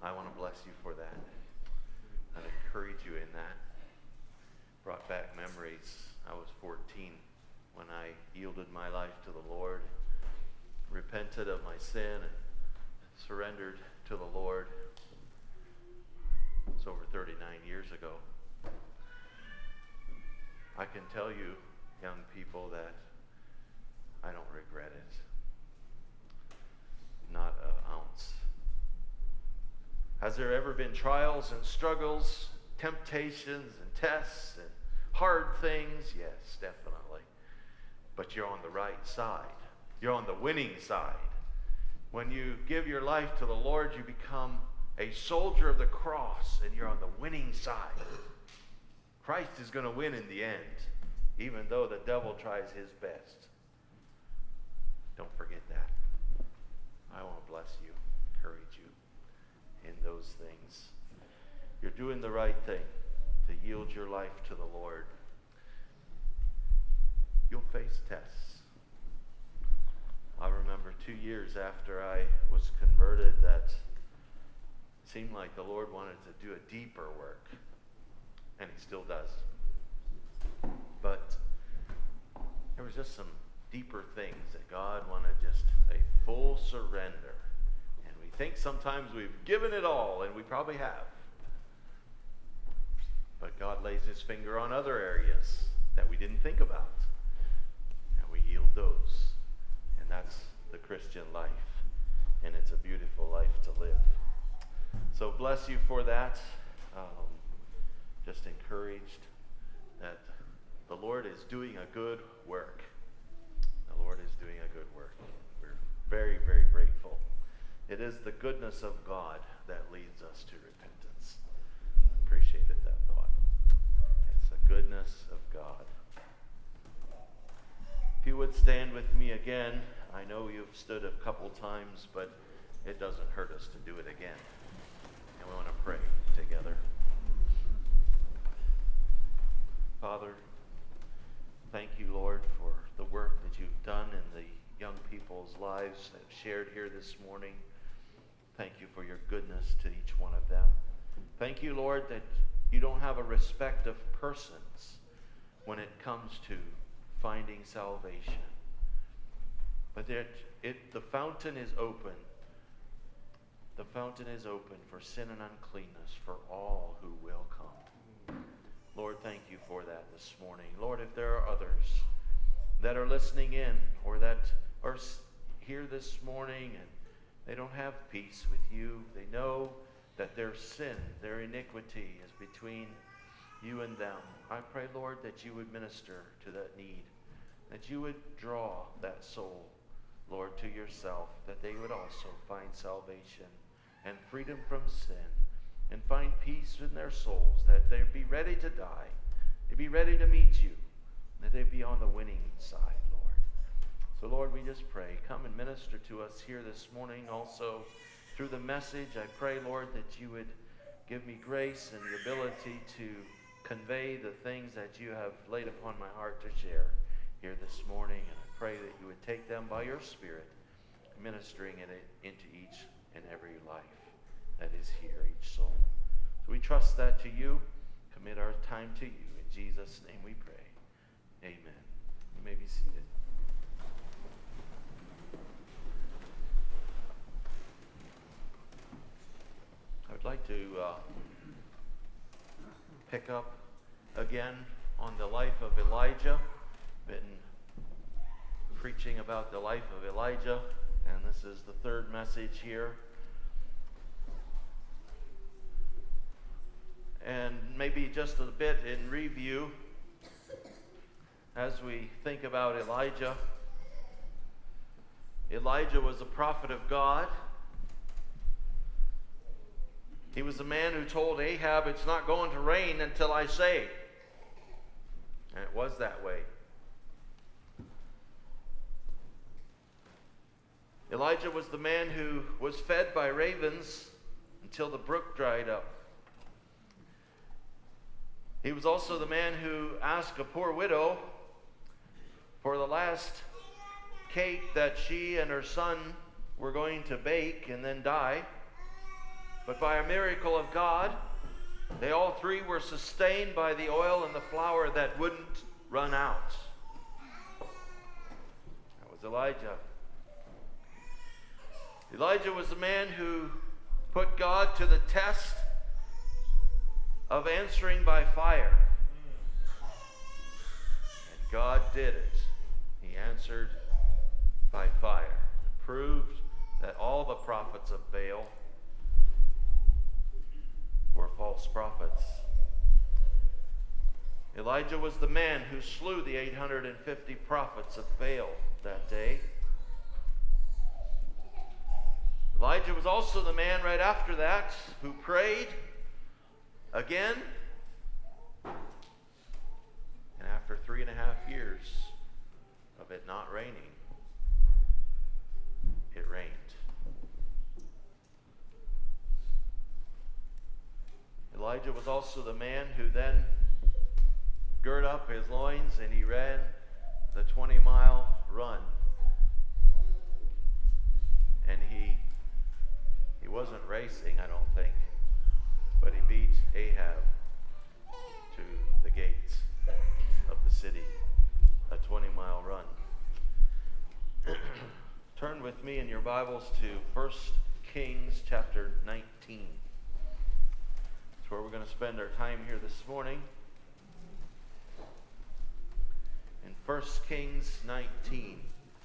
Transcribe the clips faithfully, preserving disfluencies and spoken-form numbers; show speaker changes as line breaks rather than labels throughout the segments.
I want to bless you for that. I encourage you in that. Brought back memories. I was fourteen when I yielded my life to the Lord, repented of my sin, and surrendered to the Lord. It's over thirty-nine years ago. I can tell you, young people, that I don't regret it. Not an ounce. Has there ever been trials and struggles, temptations and tests and hard things? Yes, definitely. But you're on the right side. You're on the winning side. When you give your life to the Lord, you become a soldier of the cross, and you're on the winning side. Christ is going to win in the end, even though the devil tries his best. Don't forget that. I want to bless you, encourage you in those things. You're doing the right thing to yield your life to the Lord. You'll face tests. I remember two years after I was converted that it seemed like the Lord wanted to do a deeper work, and he still does. But there was just some deeper things that God wanted, just a full surrender. And we think sometimes we've given it all, and we probably have. But God lays his finger on other areas that we didn't think about, and we yield those. And that's the Christian life, and it's a beautiful life to live. So bless you for that. Um, just encouraged that the Lord is doing a good work. The Lord is doing a good work. We're very, very grateful. It is the goodness of God that leads us to repentance. Appreciated that thought. It's the goodness of God. If you would stand with me again. I know you've stood a couple times, but it doesn't hurt us to do it again. And we want to pray together. Father, thank you, Lord, for the work that you've done in the young people's lives that have shared here this morning. Thank you for your goodness to each one of them. Thank you, Lord, that you don't have a respect of persons when it comes to finding salvation. But that it, the fountain is open. The fountain is open for sin and uncleanness for all who will come. Lord, thank you for that this morning. Lord, if there are others that are listening in or that are here this morning and they don't have peace with you, they know that their sin, their iniquity is between you and them. I pray, Lord, that you would minister to that need, that you would draw that soul, Lord, to yourself, that they would also find salvation and freedom from sin and find peace in their souls, that they'd be ready to die, they'd be ready to meet you, that they'd be on the winning side, Lord. So, Lord, we just pray, come and minister to us here this morning. Also, through the message, I pray, Lord, that you would give me grace and the ability to convey the things that you have laid upon my heart to share here this morning. And I pray that you would take them by your Spirit, ministering in it into each and every life that is here, each soul. So we trust that to you, commit our time to you. In Jesus' name we pray. Amen. You may be seated. I would like to uh, pick up again on the life of Elijah. Been preaching about the life of Elijah, and this is the third message here. And maybe just a bit in review as we think about Elijah. Elijah was a prophet of God. He was the man who told Ahab, it's not going to rain until I say. And it was that way. Elijah was the man who was fed by ravens until the brook dried up. He was also the man who asked a poor widow for the last cake that she and her son were going to bake and then die. But by a miracle of God, they all three were sustained by the oil and the flour that wouldn't run out. That was Elijah. Elijah was the man who put God to the test of answering by fire. And God did it. He answered by fire. It proved that all the prophets of Baal were false prophets. Elijah was the man who slew the eight hundred fifty prophets of Baal that day. Elijah was also the man right after that who prayed again. And after three and a half years of it not raining, it rained. Elijah was also the man who then girded up his loins and he ran the twenty mile run. And he he wasn't racing, I don't think, but he beat Ahab to the gates of the city, a twenty mile run. Turn with me in your Bibles to First Kings chapter nineteen. That's where we're going to spend our time here this morning. In First Kings nineteen.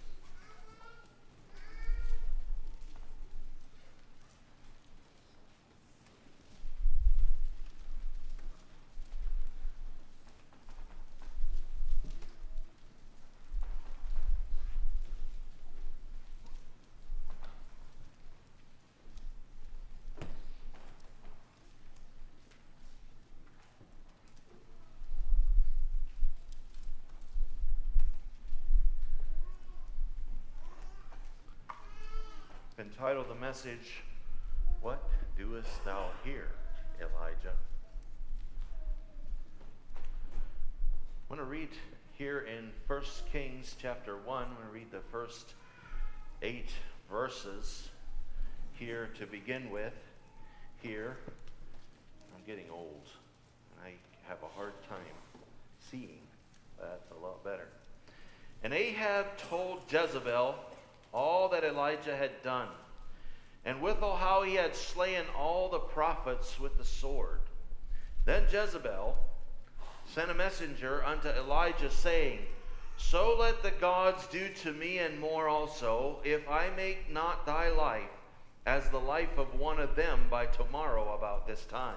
Entitled the message, "What doest thou here, Elijah?" I want to read here in First Kings chapter one. I'm going to read the first eight verses here to begin with. Here, I'm getting old, and I have a hard time seeing. That's a lot better. And Ahab told Jezebel all that Elijah had done, and withal how he had slain all the prophets with the sword. Then Jezebel sent a messenger unto Elijah, saying, So let the gods do to me and more also, if I make not thy life as the life of one of them by tomorrow about this time.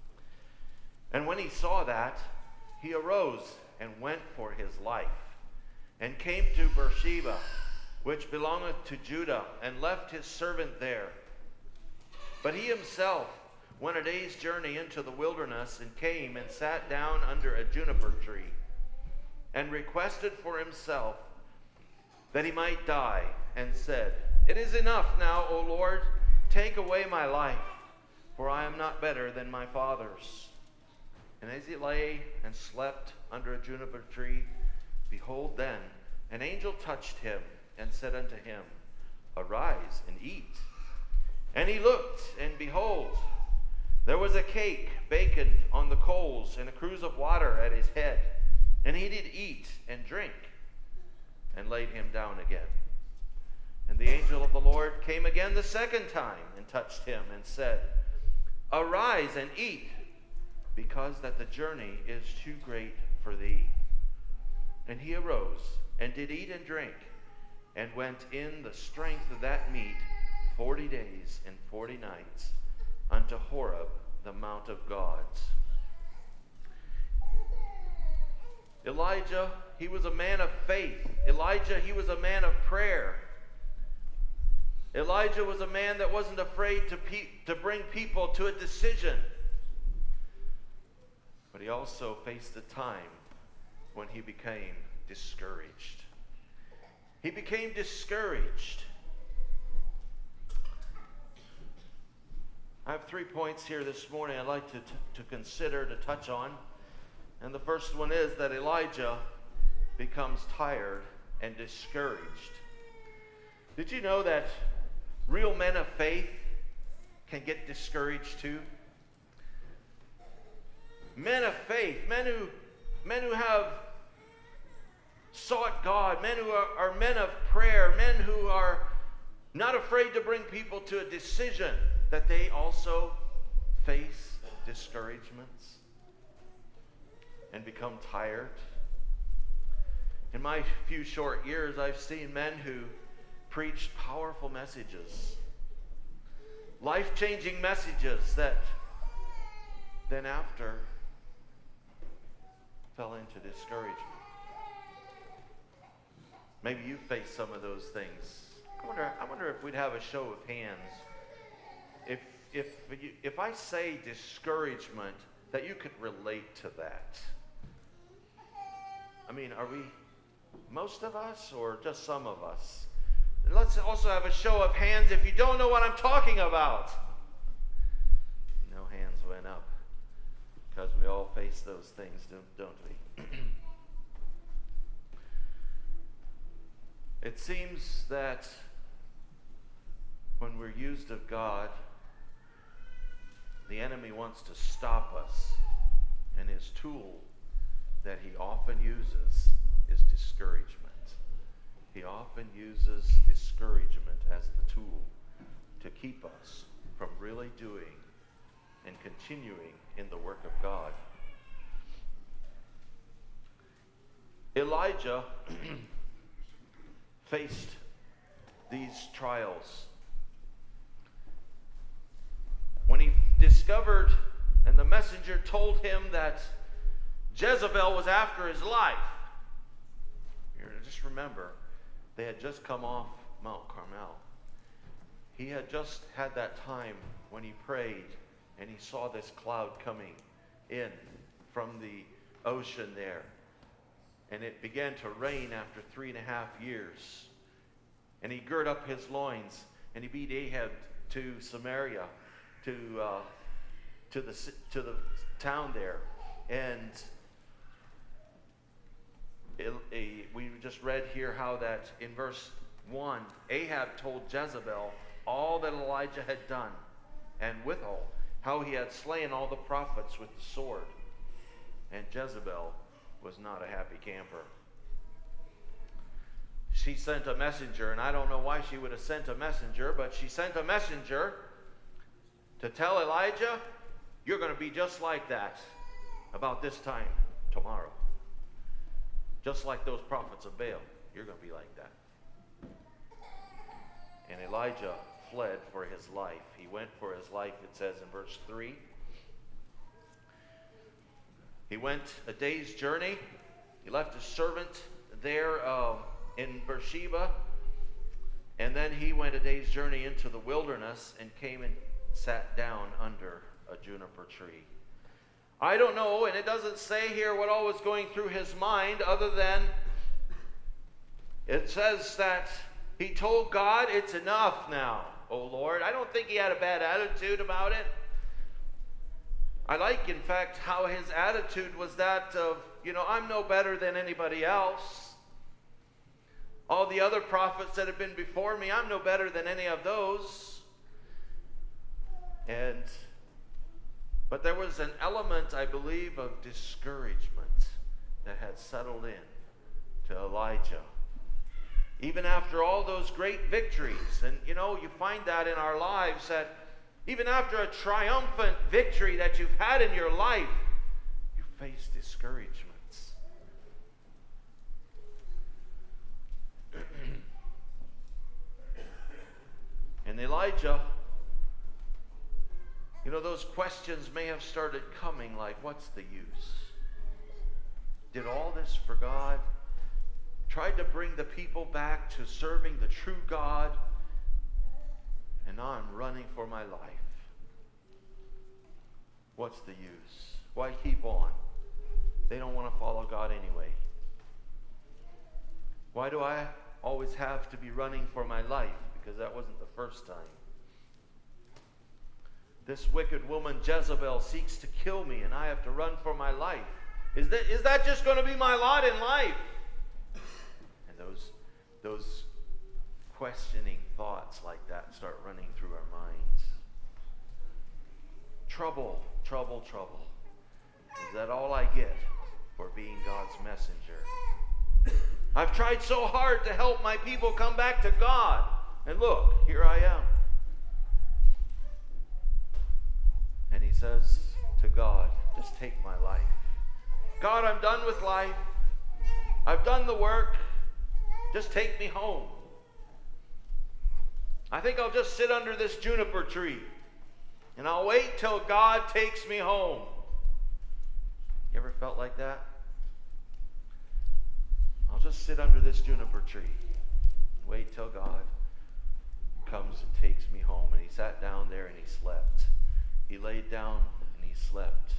And when he saw that, he arose and went for his life, and came to Beersheba, which belongeth to Judah, and left his servant there. But he himself went a day's journey into the wilderness, and came and sat down under a juniper tree, and requested for himself that he might die, and said, It is enough now, O Lord, take away my life, for I am not better than my fathers. And as he lay and slept under a juniper tree, behold, then an angel touched him, and said unto him, Arise and eat. And he looked, and behold, there was a cake baconed on the coals, and a cruse of water at his head. And he did eat and drink, and laid him down again. And the angel of the Lord came again the second time, and touched him, and said, Arise and eat, because that the journey is too great for thee. And he arose, and did eat and drink, and went in the strength of that meat forty days and forty nights unto Horeb, the mount of gods. Elijah, he was a man of faith. Elijah, he was a man of prayer. Elijah was a man that wasn't afraid to, pe- to bring people to a decision. But he also faced a time when he became discouraged. He became discouraged. I have three points here this morning I'd like to, t- to consider, to touch on. And the first one is that Elijah becomes tired and discouraged. Did you know that real men of faith can get discouraged too. Men of faith, men who, men who have sought God, men who are, are men of prayer, men who are not afraid to bring people to a decision, that they also face discouragements and become tired. In my few short years, I've seen men who preached powerful messages, life-changing messages that then after fell into discouragement. Maybe you face some of those things. I wonder, I wonder if we'd have a show of hands. If, if, you, if I say discouragement, that you could relate to that. I mean, are we most of us or just some of us? And let's also have a show of hands if you don't know what I'm talking about. No hands went up because we all face those things, don't, don't we? It seems that when we're used of God, the enemy wants to stop us, and his tool that he often uses is discouragement. He often uses discouragement as the tool to keep us from really doing and continuing in the work of God. Elijah faced these trials. When he discovered, and the messenger told him that Jezebel was after his life. Just remember, they had just come off Mount Carmel. He had just had that time when he prayed and he saw this cloud coming in from the ocean there. And it began to rain after three and a half years. And he girded up his loins and he beat Ahab to Samaria, to uh, to the to the town there. And it, it, we just read here how that in verse one, Ahab told Jezebel all that Elijah had done, and withal how he had slain all the prophets with the sword. And Jezebel was not a happy camper. She sent a messenger, and I don't know why she would have sent a messenger, but she sent a messenger to tell Elijah, you're going to be just like that about this time tomorrow. Just like those prophets of Baal, you're going to be like that. And Elijah fled for his life. He went for his life, it says in verse three. He went a day's journey. He left his servant there uh, in Beersheba. And then he went a day's journey into the wilderness and came and sat down under a juniper tree. I don't know, and it doesn't say here what all was going through his mind, other than it says that he told God, it's enough now, O Lord. I don't think he had a bad attitude about it. I like, in fact, how his attitude was that of, you know, I'm no better than anybody else. All the other prophets that have been before me, I'm no better than any of those. And, but there was an element, I believe, of discouragement that had settled in to Elijah. Even after all those great victories, and you know, you find that in our lives, that even after a triumphant victory that you've had in your life, you face discouragements. And Elijah, you know, those questions may have started coming like, what's the use? Did all this for God? Tried to bring the people back to serving the true God, and now I'm running for my life. What's the use? Why keep on? They don't want to follow God anyway. Why do I always have to be running for my life? Because that wasn't the first time. This wicked woman Jezebel seeks to kill me, and I have to run for my life. Is that, is that just going to be my lot in life? And those, those questioning thoughts like that start running through our minds. trouble, trouble, trouble. Is that all I get for being God's messenger? I've tried so hard to help my people come back to God. And look, here I am. And he says to God, just take my life. God, I'm done with life. I've done the work. Just take me home. I think I'll just sit under this juniper tree and I'll wait till God takes me home. You ever felt like that? I'll just sit under this juniper tree and wait till God comes and takes me home. And he sat down there and he slept. He laid down and he slept.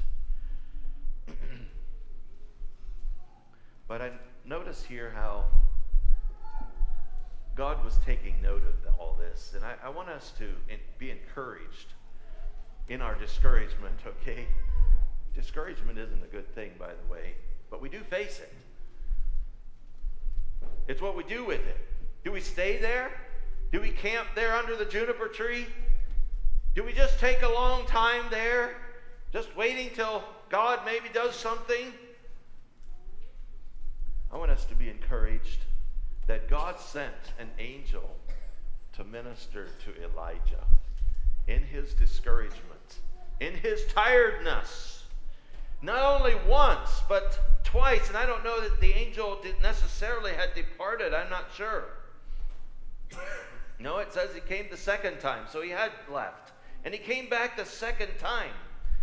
But I notice here how God was taking note of all this. And I, I want us to in, be encouraged in our discouragement, okay? Discouragement isn't a good thing, by the way, but we do face it. It's what we do with it. Do we stay there? Do we camp there under the juniper tree? Do we just take a long time there, just waiting till God maybe does something? I want us to be encouraged that God sent an angel to minister to Elijah in his discouragement, in his tiredness. Not only once, but twice. And I don't know that the angel did necessarily had departed. I'm not sure. No, it says he came the second time, so he had left. And he came back the second time.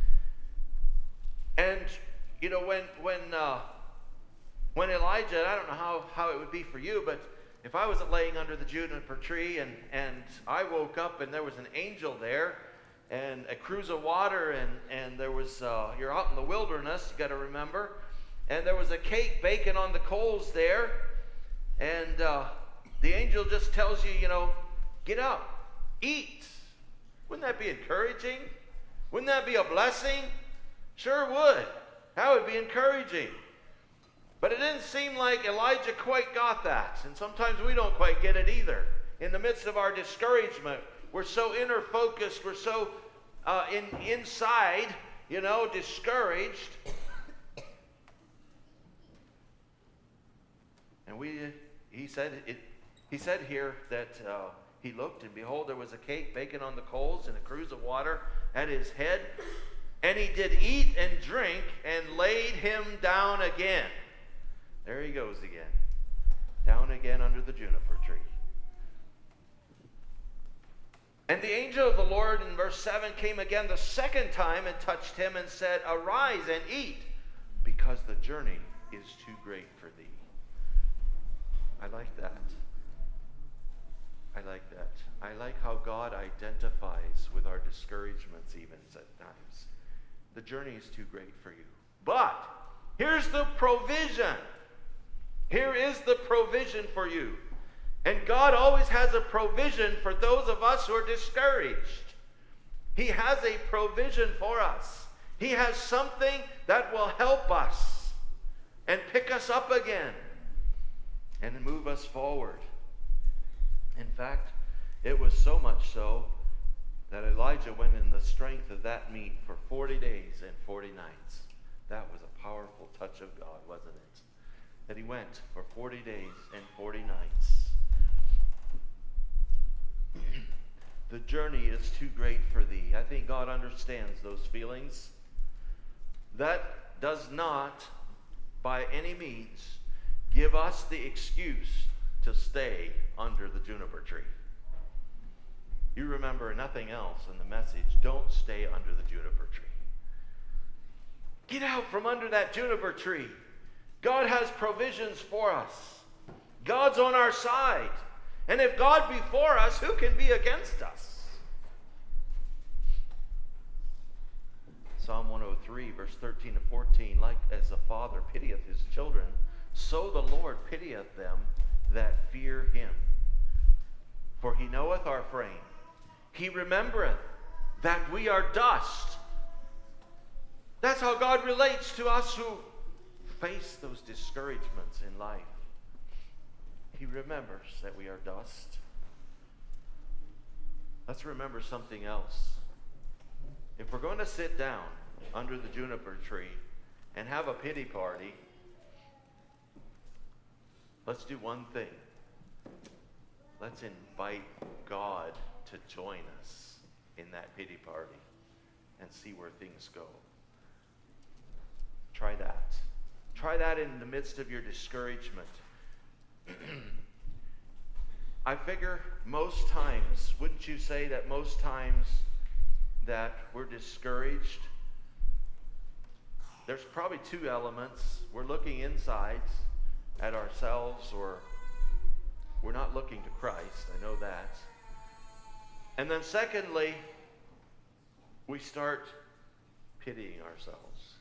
And, you know, when when uh, when Elijah, I don't know how, how it would be for you, but if I was laying under the juniper tree and, and I woke up and there was an angel there and a cruse of water and, and there was, uh, you're out in the wilderness, you got to remember, and there was a cake baking on the coals there, and uh, the angel just tells you, you know, get up, eat. Wouldn't that be encouraging? Wouldn't that be a blessing? Sure would. That would be encouraging. But it didn't seem like Elijah quite got that. And sometimes we don't quite get it either. In the midst of our discouragement, we're so inner focused, we're so uh, in, inside, you know, discouraged. And we, he said, it, he said here that uh, he looked, and behold, there was a cake baking on the coals and a cruse of water at his head. And he did eat and drink and laid him down again. There he goes again. Down again under the juniper tree. And the angel of the Lord in verse seven came again the second time and touched him and said, arise and eat, because the journey is too great for thee. I like that. I like that. I like how God identifies with our discouragements even at times. The journey is too great for you. But here's the provision. Here is the provision for you. And God always has a provision for those of us who are discouraged. He has a provision for us. He has something that will help us and pick us up again and move us forward. In fact, it was so much so that Elijah went in the strength of that meat for forty days and forty nights. That was a powerful touch of God, wasn't it? That he went for forty days and forty nights. The journey is too great for thee. I think God understands those feelings. That does not, by any means, give us the excuse to stay under the juniper tree. You remember nothing else in the message. Don't stay under the juniper tree. Get out from under that juniper tree. God has provisions for us. God's on our side. And if God be for us, who can be against us? Psalm one oh three, verse thirteen to fourteen, like as a father pitieth his children, so the Lord pitieth them that fear him. For he knoweth our frame. He remembereth that we are dust. That's how God relates to us who face those discouragements in life. He remembers that we are dust. Let's remember something else. if we're going to sit down under the juniper tree and have a pity party, let's do one thing. Let's invite God to join us in that pity party and see where things go. Try that. Try that in the midst of your discouragement. I figure most times, wouldn't you say that most times that we're discouraged, there's probably two elements. We're looking inside at ourselves, or we're not looking to Christ. I know that. And then secondly, we start pitying ourselves.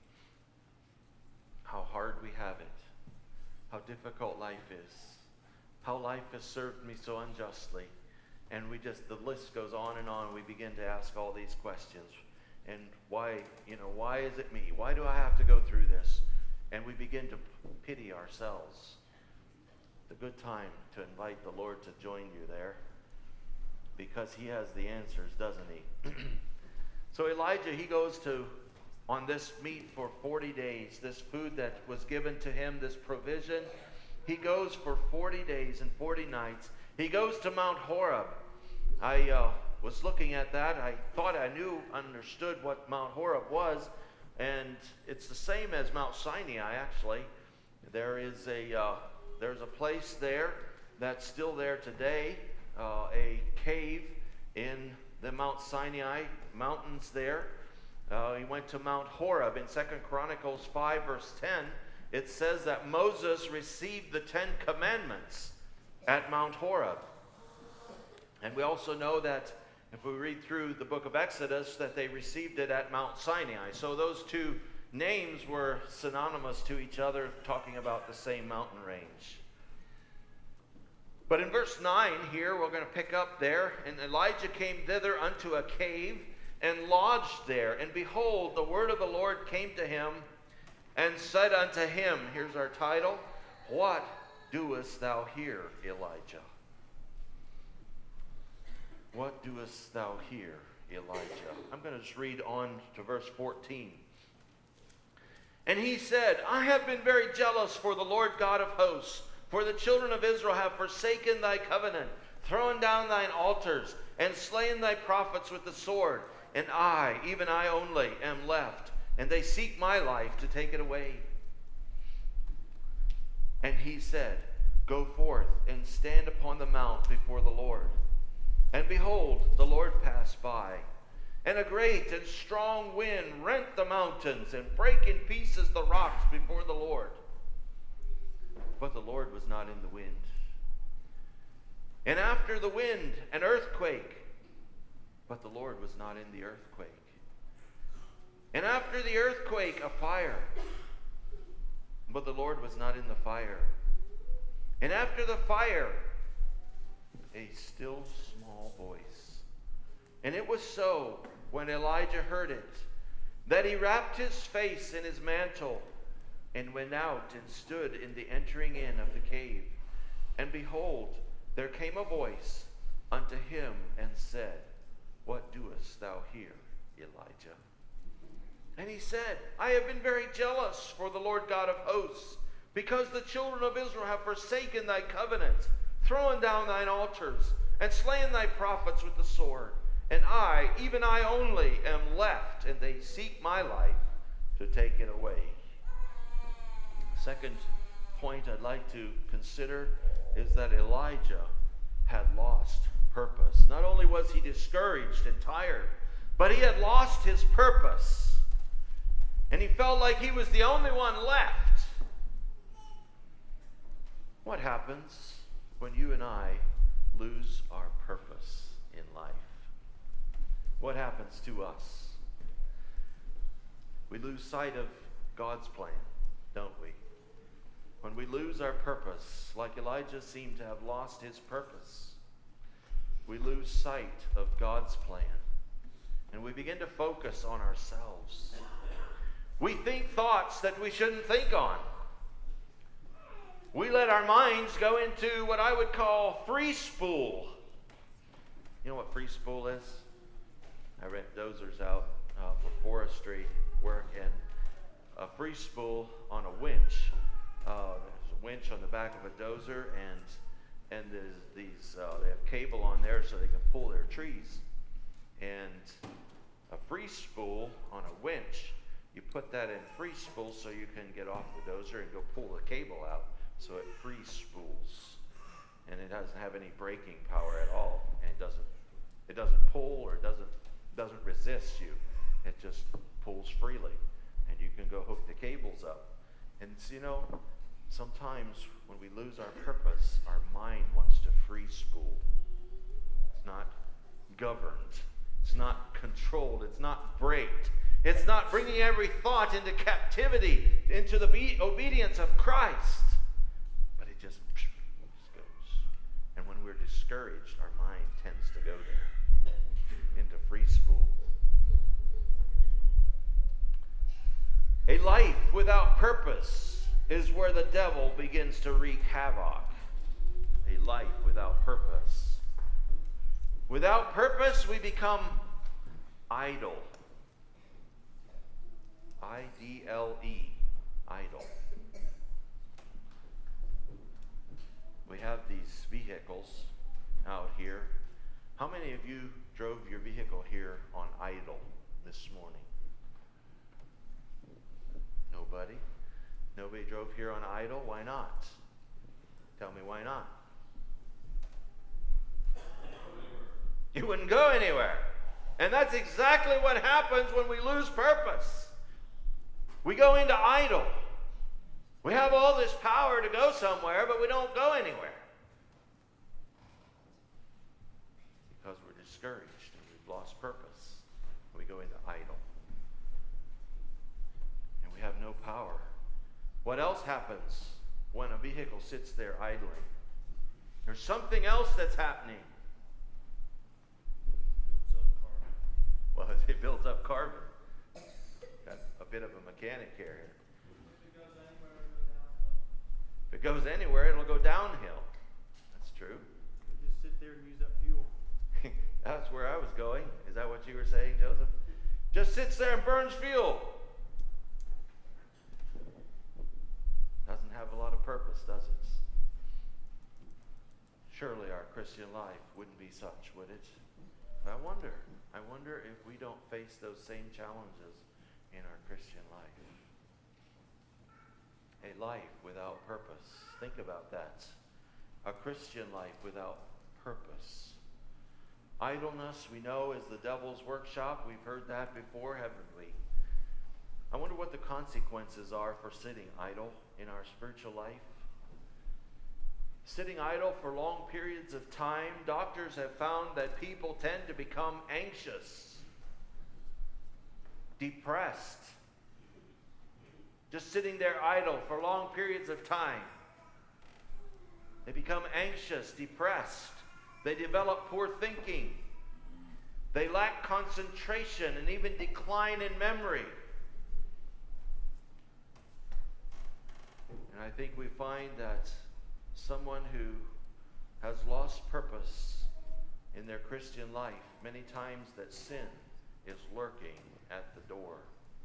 How hard we have it. How difficult life is. How life has served me so unjustly. And we just, the list goes on and on. We begin to ask all these questions. And why, you know, why is it me? Why do I have to go through this? And we begin to pity ourselves. It's a good time to invite the Lord to join you there, because he has the answers, doesn't he? So Elijah, he goes to, on this meat for forty days, this food that was given to him, this provision. He goes for forty days and forty nights. He goes to Mount Horeb. I uh, was looking at that. I thought I knew, understood what Mount Horeb was, and it's the same as Mount Sinai, actually. There is a uh, there's a place there that's still there today, uh, a cave in the Mount Sinai mountains there. Uh, he went to Mount Horeb. In Second Chronicles five, verse ten, it says that Moses received the Ten Commandments at Mount Horeb. And we also know that if we read through the book of Exodus, that they received it at Mount Sinai. So those two names were synonymous to each other, talking about the same mountain range. But in verse nine here, we're going to pick up there. And Elijah came thither unto a cave and lodged there. And behold, the word of the Lord came to him and said unto him, here's our title, What doest thou here, Elijah? What doest thou here, Elijah? I'm going to just read on to verse fourteen. And he said, I have been very jealous for the Lord God of hosts, for the children of Israel have forsaken thy covenant, thrown down thine altars, and slain thy prophets with the sword. And I, even I only, am left, and they seek my life to take it away. And he said, Go forth and stand upon the mount before the Lord. And behold, the Lord passed by, and a great and strong wind rent the mountains and brake in pieces the rocks before the Lord. But the Lord was not in the wind. And after the wind, an earthquake, but the Lord was not in the earthquake. And after the earthquake, a fire, but the Lord was not in the fire. And after the fire, a still small voice. And it was so, when Elijah heard it, that he wrapped his face in his mantle and went out and stood in the entering in of the cave. And behold, there came a voice unto him and said, What doest thou here, Elijah? And he said, I have been very jealous for the Lord God of hosts, because the children of Israel have forsaken thy covenant, thrown down thine altars, and slain thy prophets with the sword. And I, even I only, am left, and they seek my life to take it away. Second point I'd like to consider is that Elijah had lost purpose. Not only was he discouraged and tired, but he had lost his purpose. And he felt like he was the only one left. What happens when you and I lose our purpose in life? What happens to us? We lose sight of God's plan, don't we? When we lose our purpose, like Elijah seemed to have lost his purpose, we lose sight of God's plan. And we begin to focus on ourselves. We think thoughts that we shouldn't think on. We let our minds go into what I would call free spool. You know what free spool is? I rent dozers out forestry work, and a free spool on a winch. Uh, there's a winch on the back of a dozer, and and there's these uh, they have cable on there so they can pull their trees. And a free spool on a winch, you put that in free spool so you can get off the dozer and go pull the cable out, so it free spools, and it doesn't have any braking power at all, and it doesn't it doesn't pull or it doesn't doesn't resist you. It just pulls freely, and you can go hook the cables up. And you know, sometimes when we lose our purpose, our mind wants to free spool. It's not governed. It's not controlled. It's not braked. It's not bringing every thought into captivity, into the be- obedience of Christ. But it just, just goes. And when we're discouraged, our mind tends to go there, into free spool. A life without purpose is where the devil begins to wreak havoc. A life without purpose. Without purpose, we become idle. I D L E, idle. We have these vehicles out here. How many of you drove your vehicle here on idle this morning? Nobody? Nobody drove here on idle? Why not? Tell me why not. You wouldn't go anywhere. And that's exactly what happens when we lose purpose. We go into idle. We have all this power to go somewhere, but we don't go anywhere. Because we're discouraged and we've lost purpose. We go into idle. And we have no power. What else happens when a vehicle sits there idling? There's something else that's happening. Well, it builds up carbon. Got a bit of a mechanic here. If it goes anywhere, it'll go downhill. That's true.
You just sit there and use up fuel.
That's where I was going. Is that what you were saying, Joseph? Just sits there and burns fuel. Doesn't have a lot of purpose, does it? Surely our Christian life wouldn't be such, would it? But I wonder. I wonder if we don't face those same challenges in our Christian life. A life without purpose. Think about that. A Christian life without purpose. Idleness, we know, is the devil's workshop. We've heard that before, haven't we? I wonder what the consequences are for sitting idle in our spiritual life. Sitting idle for long periods of time, doctors have found that people tend to become anxious, depressed, just sitting there idle for long periods of time. They become anxious, depressed. They develop poor thinking. They lack concentration and even decline in memory. And I think we find that someone who has lost purpose in their Christian life, many times that sin is lurking at the door.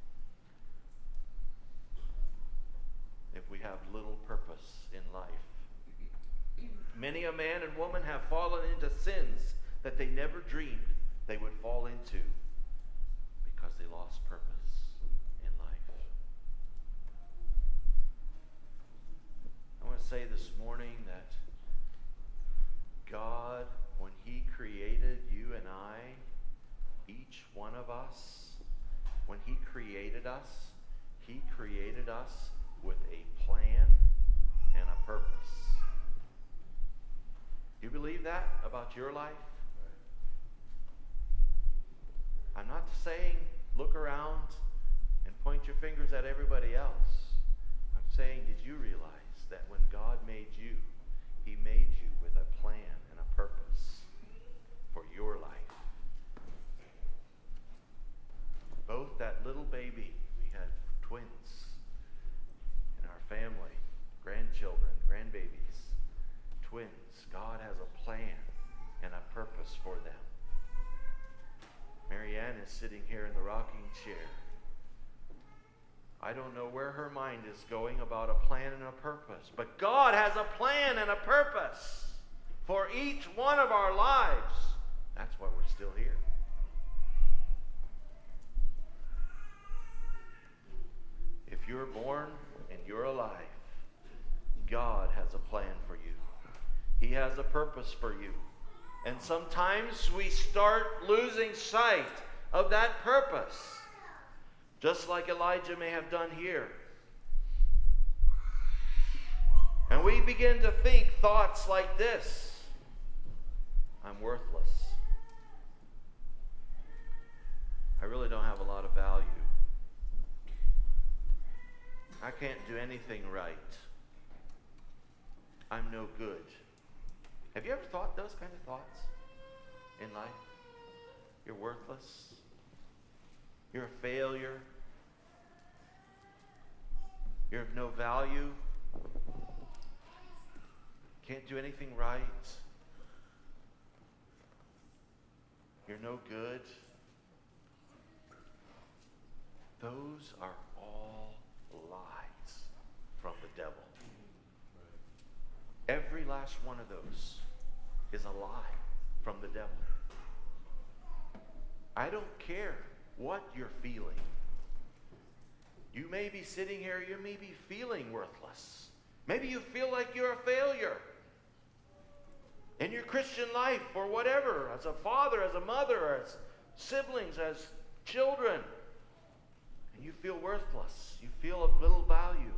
If we have little purpose in life. Many a man and woman have fallen into sins that they never dreamed they would fall into because they lost purpose in life. I want to say this morning that God, when He created you and I, each one of us, when He created us, He created us with a plan and a purpose. Do you believe that about your life? I'm not saying look around and point your fingers at everybody else. I'm saying, did you realize that when God made you, He made you with a plan and a purpose for your life? Both that little baby, we had twins in our family, grandchildren, grandbabies, twins. God has a plan and a purpose for them. Marianne is sitting here in the rocking chair. I don't know where her mind is going about a plan and a purpose, but God has a plan and a purpose for each one of our lives. That's why we're still here. If you're born and you're alive, God has a plan for you. He has a purpose for you. And sometimes we start losing sight of that purpose, just like Elijah may have done here. And we begin to think thoughts like this: I'm worthless. I really don't have a lot of value. I can't do anything right. I'm no good. Have you ever thought those kind of thoughts in life? You're worthless. You're a failure. You're of no value. Can't do anything right. You're no good. Those are all lies from the devil. Every last one of those is a lie from the devil. I don't care what you're feeling. You may be sitting here, you may be feeling worthless. Maybe you feel like you're a failure in your Christian life or whatever, as a father, as a mother, as siblings, as children. And you feel worthless. You feel of little value.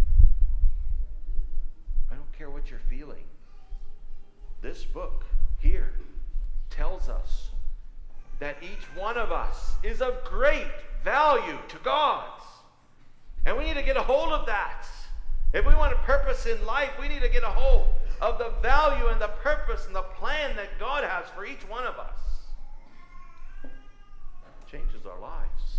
I don't care what you're feeling. This book here tells us that each one of us is of great value to God. And we need to get a hold of that. If we want a purpose in life, we need to get a hold of the value and the purpose and the plan that God has for each one of us. It changes our lives.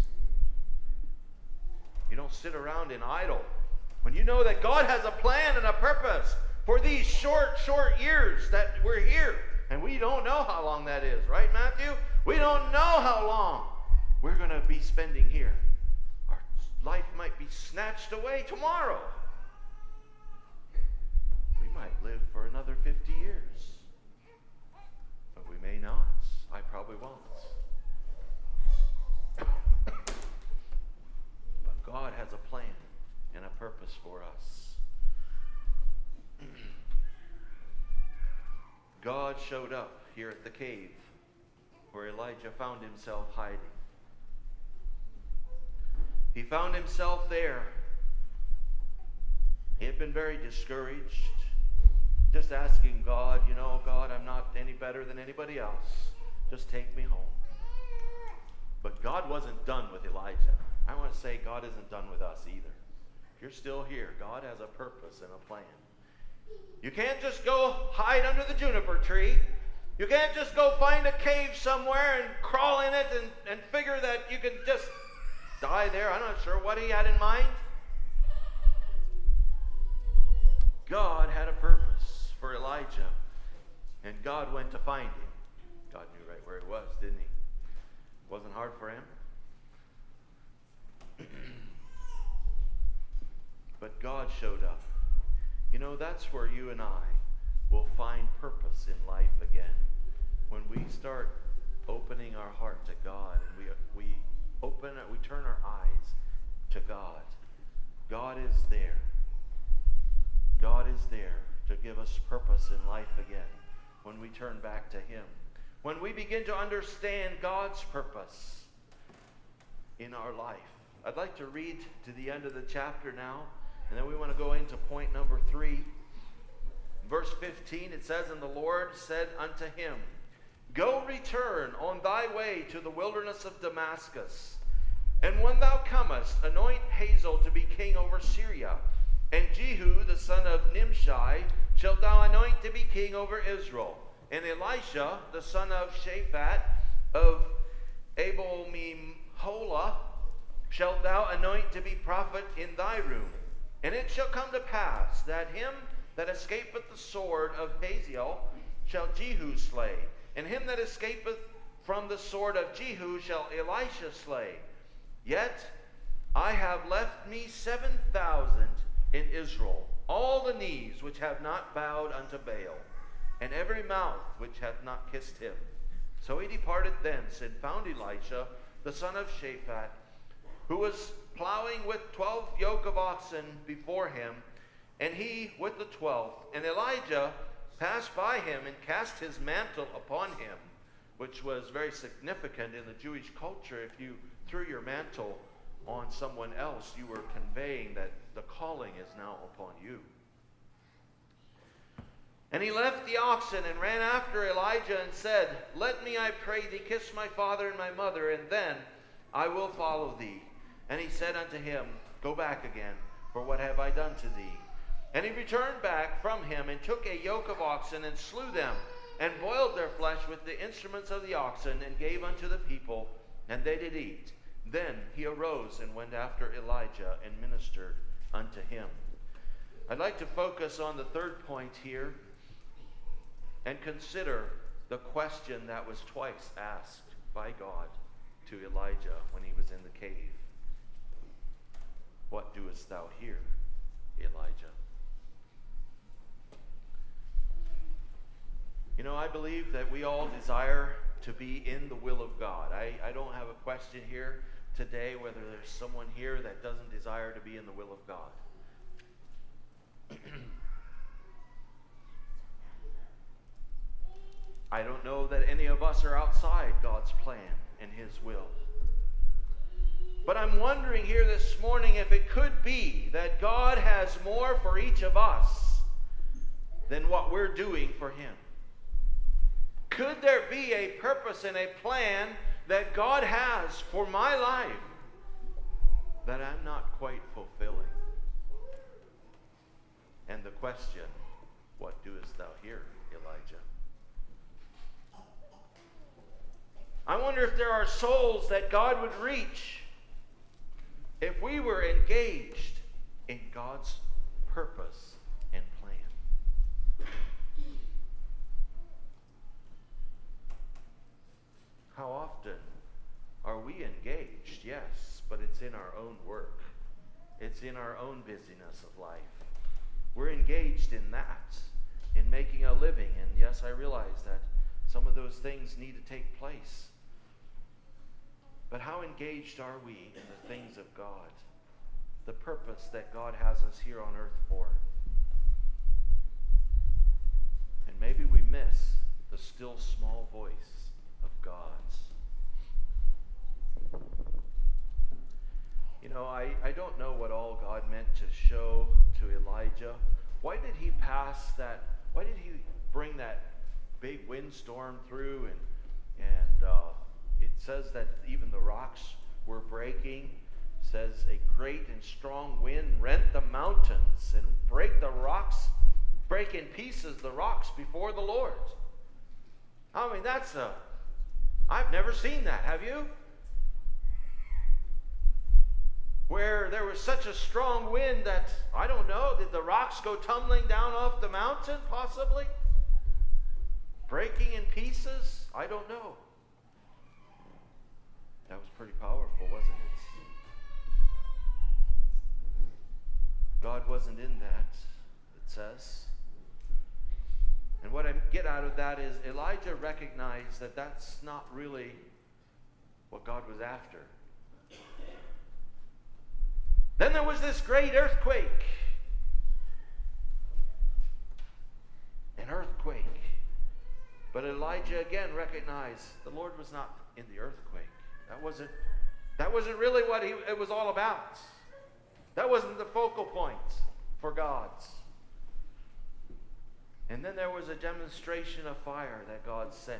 You don't sit around in idle. When you know that God has a plan and a purpose for these short, short years that we're here. And we don't know how long that is, right, Matthew? We don't know how long we're going to be spending here. Our life might be snatched away tomorrow. We might live for another fifty years. But we may not. I probably won't. But God has a plan and a purpose for us. God showed up here at the cave where Elijah found himself hiding. He found himself there. He had been very discouraged, just asking God, you know, God, I'm not any better than anybody else. Just take me home. But God wasn't done with Elijah. I want to say God isn't done with us either. If you're still here, God has a purpose and a plan. You can't just go hide under the juniper tree. You can't just go find a cave somewhere and crawl in it and, and figure that you can just die there. I'm not sure what he had in mind. God had a purpose for Elijah, and God went to find him. God knew right where he was, didn't he? Wasn't hard for him. But God showed up. You know, that's where you and I will find purpose in life again. When we start opening our heart to God and we we open it, we turn our eyes to God. God is there. God is there to give us purpose in life again when we turn back to Him. When we begin to understand God's purpose in our life. I'd like to read to the end of the chapter now, and then we want to go into point number three. Verse fifteen, it says, "And the Lord said unto him, Go return on thy way to the wilderness of Damascus. And when thou comest, anoint Hazael to be king over Syria. And Jehu, the son of Nimshi, shalt thou anoint to be king over Israel. And Elisha, the son of Shaphat of Abel-meholah, shalt thou anoint to be prophet in thy room. And it shall come to pass that him that escapeth the sword of Hazael shall Jehu slay, and him that escapeth from the sword of Jehu shall Elisha slay. Yet I have left me seven thousand in Israel, all the knees which have not bowed unto Baal, and every mouth which hath not kissed him. So he departed thence, and found Elisha, the son of Shaphat, who was plowing with twelve yoke of oxen before him, and he with the twelfth. And Elijah passed by him, and cast his mantle upon him, which was very significant in the Jewish culture. If you threw your mantle on someone else, you were conveying that the calling is now upon you. And he left the oxen and ran after Elijah and said, Let me, I pray thee, kiss my father and my mother, and then I will follow thee. And he said unto him, Go back again, for what have I done to thee? And he returned back from him, and took a yoke of oxen, and slew them, and boiled their flesh with the instruments of the oxen, and gave unto the people, and they did eat. Then he arose and went after Elijah, and ministered unto him. I'd like to focus on the third point here, and consider the question that was twice asked by God to Elijah when he was in the cave. What doest thou here, Elijah? You know, I believe that we all desire to be in the will of God. I, I don't have a question here today whether there's someone here that doesn't desire to be in the will of God. I don't know that any of us are outside God's plan and His will. But I'm wondering here this morning if it could be that God has more for each of us than what we're doing for Him. Could there be a purpose and a plan that God has for my life that I'm not quite fulfilling? And the question, what doest thou here, Elijah? I wonder if there are souls that God would reach if we were engaged in God's purpose and plan. How often are we engaged? Yes, but it's in our own work. It's in our own busyness of life. We're engaged in that, in making a living. And yes, I realize that some of those things need to take place. But how engaged are we in the things of God? The purpose that God has us here on earth for. And maybe we miss the still small voice of God's. You know, I, I don't know what all God meant to show to Elijah. Why did he pass that? Why did he bring that big windstorm through? And, and uh, it says that even the rocks were breaking. It says a great and strong wind rent the mountains and break the rocks, break in pieces the rocks before the Lord. I mean, that's a, I've never seen that. Have you? Where there was such a strong wind that, I don't know, did the rocks go tumbling down off the mountain, possibly? Breaking in pieces? I don't know. That was pretty powerful, wasn't it? God wasn't in that, it says. And what I get out of that is Elijah recognized that that's not really what God was after. Then there was this great earthquake. An earthquake. But Elijah again recognized the Lord was not in the earthquake. That wasn't, that wasn't really what he, it was all about. That wasn't the focal point for God. And then there was a demonstration of fire that God sent.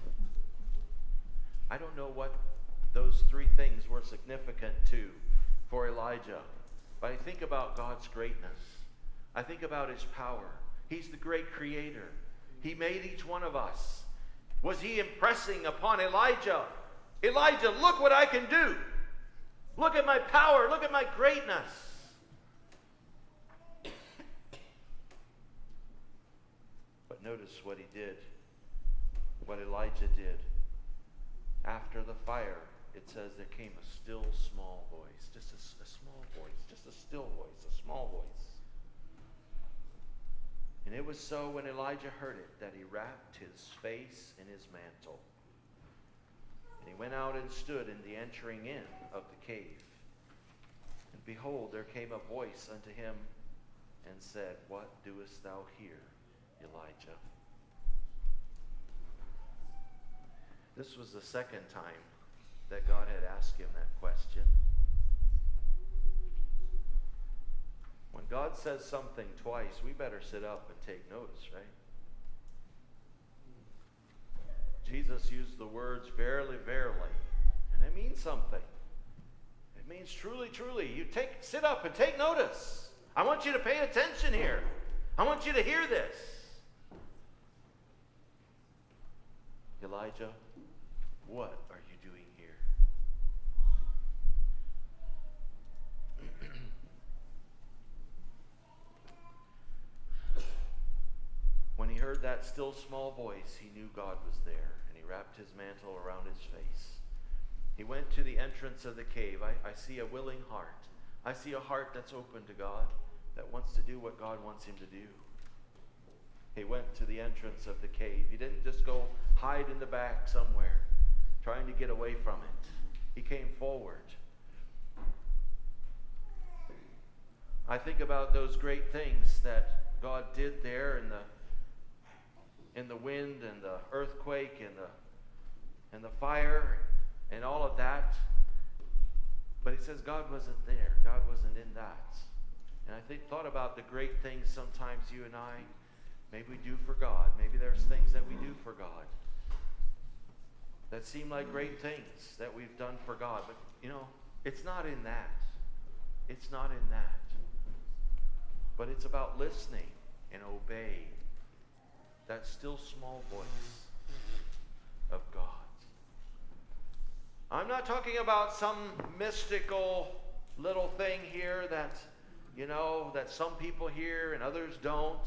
I don't know what those three things were significant to for Elijah, but I think about God's greatness. I think about His power. He's the great creator. He made each one of us. Was He impressing upon Elijah, Elijah, look what I can do. Look at my power. Look at my greatness. But notice what he did, what Elijah did. After the fire it says there came a still small voice. Just a, a small voice. Just a still voice. A small voice. And it was so when Elijah heard it that he wrapped his face in his mantle. And he went out and stood in the entering in of the cave. And behold, there came a voice unto him and said, What doest thou here, Elijah? This was the second time that God had asked him that question. When God says something twice, we better sit up and take notice, right? Jesus used the words verily, verily, and it means something. It means truly, truly. You take, sit up and take notice. I want you to pay attention here. I want you to hear this. Elijah, what are you doing here? When he heard that still small voice, he knew God was there, and he wrapped his mantle around his face. He went to the entrance of the cave. I, I see a willing heart. I see a heart that's open to God, that wants to do what God wants him to do. He went to the entrance of the cave. He didn't just go hide in the back somewhere, trying to get away from it. He came forward. I think about those great things that God did there in the in the wind and the earthquake and the and the fire and all of that. But he says God wasn't there. God wasn't in that. And I think thought about the great things sometimes you and I maybe we do for God. Maybe there's things that we do for God that seem like great things that we've done for God. But, you know, it's not in that. It's not in that. But it's about listening and obeying that still small voice of God. I'm not talking about some mystical little thing here that, you know, that some people hear and others don't.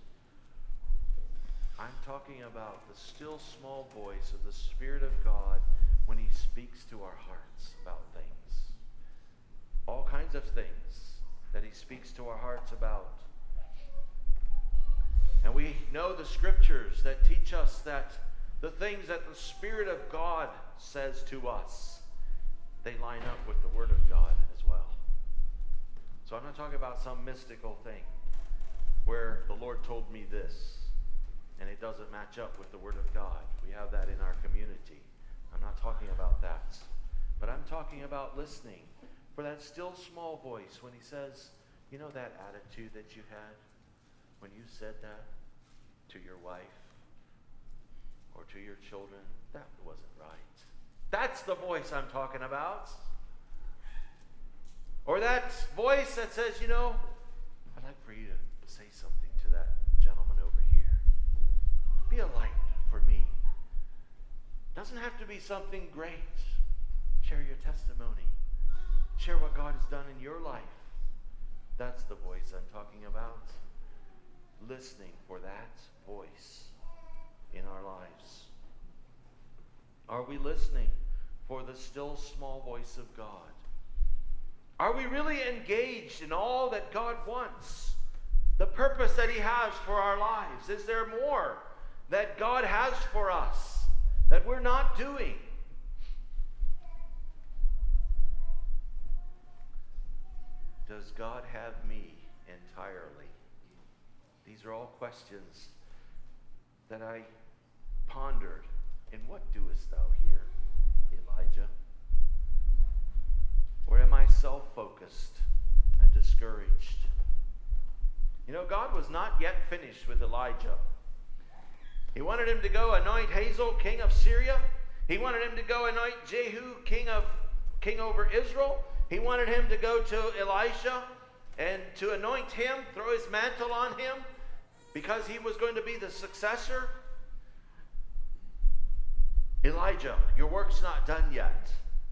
I'm talking about the still small voice of the Spirit of God when he speaks to our hearts about things. All kinds of things that he speaks to our hearts about. And we know the scriptures that teach us that the things that the Spirit of God says to us, they line up with the Word of God as well. So I'm not talking about some mystical thing where the Lord told me this and it doesn't match up with the Word of God. We have that in our community. I'm not talking about that. But I'm talking about listening for that still small voice when he says, you know that attitude that you had when you said that to your wife or to your children? That wasn't right. That's the voice I'm talking about. Or that voice that says, you know, I'd like for you to say something to that gentleman over here. Be a light for me. Doesn't have to be something great. Share your testimony. Share what God has done in your life. That's the voice I'm talking about. Listening for that voice in our lives. Are we listening for the still small voice of God? Are we really engaged in all that God wants? The purpose that he has for our lives? Is there more that God has for us that we're not doing? Does God have me entirely? These are all questions that I pondered. And what doest thou here, Elijah? Or am I self-focused and discouraged? You know, God was not yet finished with Elijah. He wanted him to go anoint Hazael, king of Syria. He wanted him to go anoint Jehu, king of king over Israel. He wanted him to go to Elisha and to anoint him, throw his mantle on him, because he was going to be the successor. Elijah, your work's not done yet.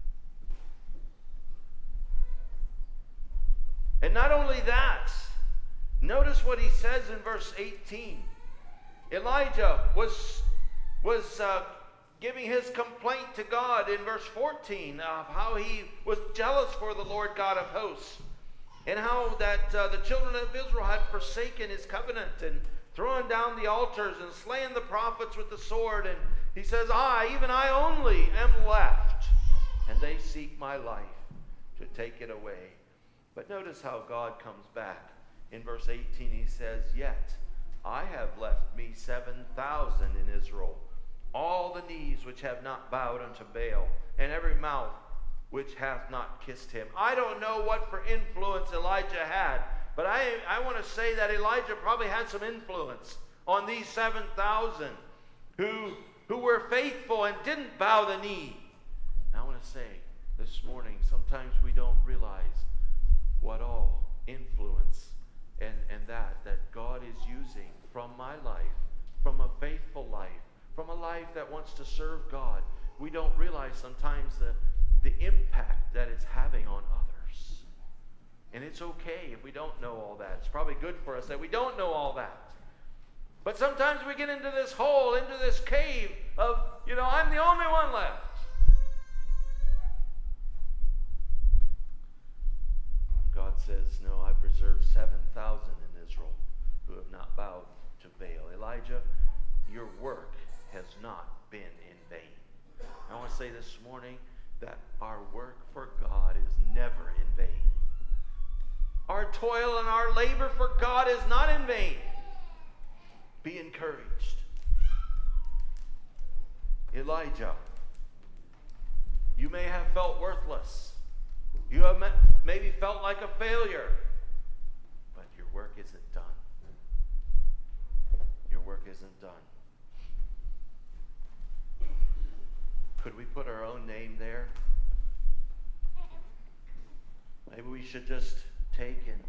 And not only that, notice what he says in verse eighteen. Elijah was, was uh, giving his complaint to God in verse fourteen of how he was jealous for the Lord God of hosts, and how that uh, the children of Israel had forsaken his covenant and thrown down the altars and slain the prophets with the sword. And he says, I, even I only, am left, and they seek my life to take it away. But notice how God comes back. In verse eighteen, he says, yet I have left me seven thousand in Israel, all the knees which have not bowed unto Baal, and every mouth which hath not kissed him. I don't know what for influence Elijah had, but I, I want to say that Elijah probably had some influence on these seven thousand who, who were faithful and didn't bow the knee. And I want to say this morning, sometimes we don't realize what all influence and, and that, that God is using from my life, from a faithful life, from a life that wants to serve God. We don't realize sometimes the, the impact that it's having on others. And it's okay if we don't know all that. It's probably good for us that we don't know all that. But sometimes we get into this hole, into this cave of, you know, I'm the only one left. God says, no, I preserved seven thousand in Israel who have not bowed to Baal. Elijah, your work has not been in vain. I want to say this morning that our work for God is never in vain. Our toil and our labor for God is not in vain. Be encouraged. Elijah, you may have felt worthless. You have maybe felt like a failure, but your work isn't done. Your work isn't done. Could we put our own name there? Maybe we should just take and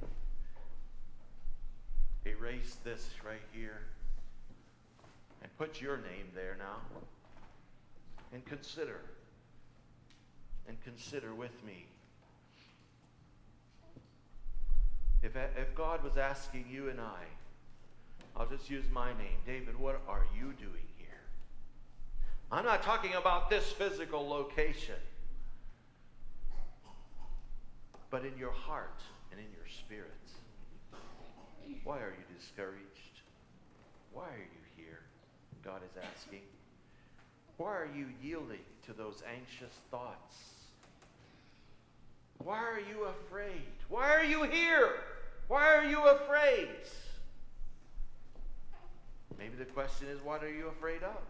erase this right here and put your name there now. And consider, and consider with me. If, if God was asking you and I, I'll just use my name, David, what are you doing here? I'm not talking about this physical location, but in your heart and in your spirit. Why are you discouraged? Why are you here? God is asking. Why are you yielding to those anxious thoughts? Why are you afraid? Why are you here? Why are you afraid? Maybe the question is, what are you afraid of?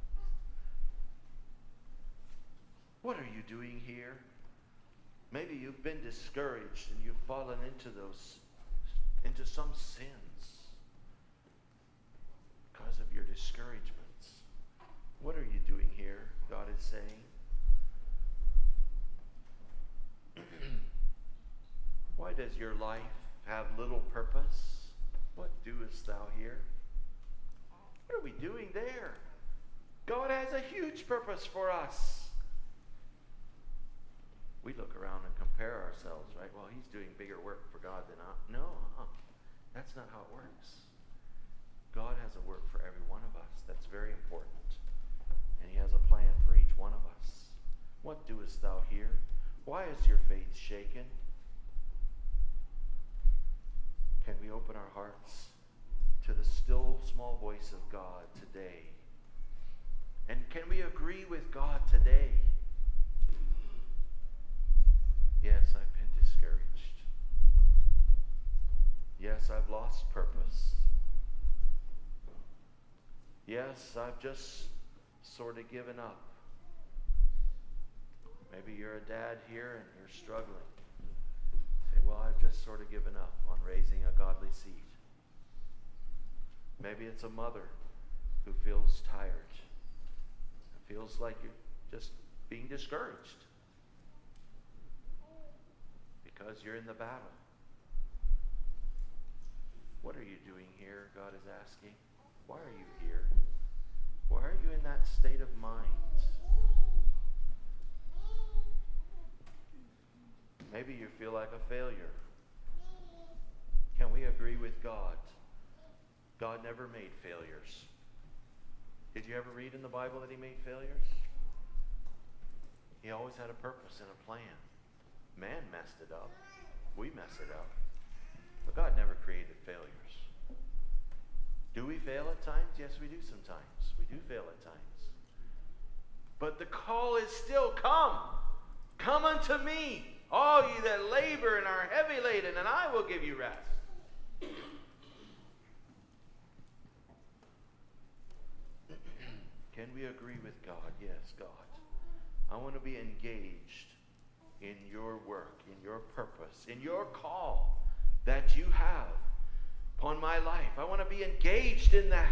What are you doing here? Maybe you've been discouraged and you've fallen into those, into some sins because of your discouragements. What are you doing here? God is saying. Why does your life have little purpose? What doest thou here? What are we doing there? God has a huge purpose for us. We look around and compare ourselves, right? Well, he's doing bigger work for God than I. No, uh-uh. That's not how it works. God has a work for every one of us. That's very important. And he has a plan for each one of us. What doest thou here? Why is your faith shaken? Can we open our hearts to the still small voice of God today? And can we agree with God today? Yes, I've been discouraged. Yes, I've lost purpose. Yes, I've just sort of given up. Maybe you're a dad here and you're struggling. Say, well, I've just sort of given up on raising a godly seed. Maybe it's a mother who feels tired. Feels like you're just being discouraged because you're in the battle. What are you doing here? God is asking. Why are you here? Why are you in that state of mind? Maybe you feel like a failure. Can we agree with God? God never made failures. Did you ever read in the Bible that he made failures? He always had a purpose and a plan. Man messed it up. We mess it up. But God never created failures. Do we fail at times? Yes, we do sometimes. We do fail at times. But the call is still, come. Come unto me, all ye that labor and are heavy laden, and I will give you rest. Can we agree with God? Yes, God. I want to be engaged in your work, in your purpose, in your call that you have upon my life. I want to be engaged in that.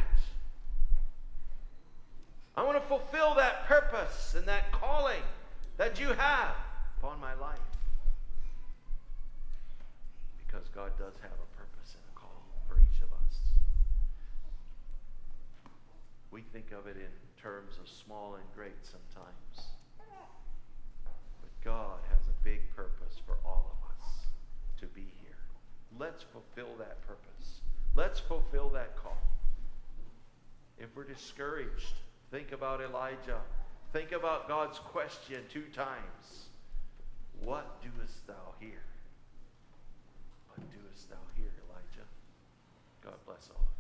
I want to fulfill that purpose and that calling that you have upon my life. Because God does have a purpose and a call for each of us. We think of it in terms of small and great sometimes. But God has a big purpose for all of us to be here. Let's fulfill that purpose. Let's fulfill that call. If we're discouraged, think about Elijah. Think about God's question two times. What doest thou here? What doest thou here, Elijah? God bless all of you.